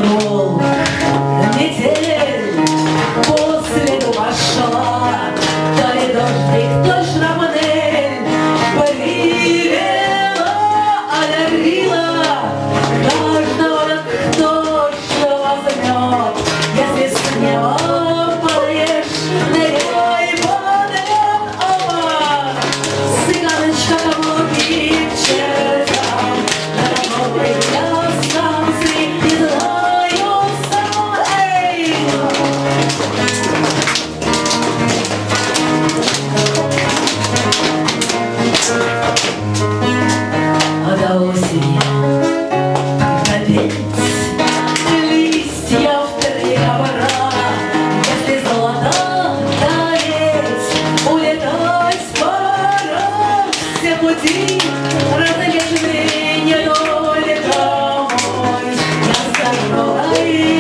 долг недель после пошла, то ли дождик, то ли шрапнель привела, одарила каждого, кто что возьмет, если с неба поешь, ныряй под лед, опа, цыганочка каблуки чертам, на новый я станции не знаю сам, эй! А до осени опять листья в траве пора, если золото таять, улетать пора. Все пути различные, не только мой. Я скажу, ай,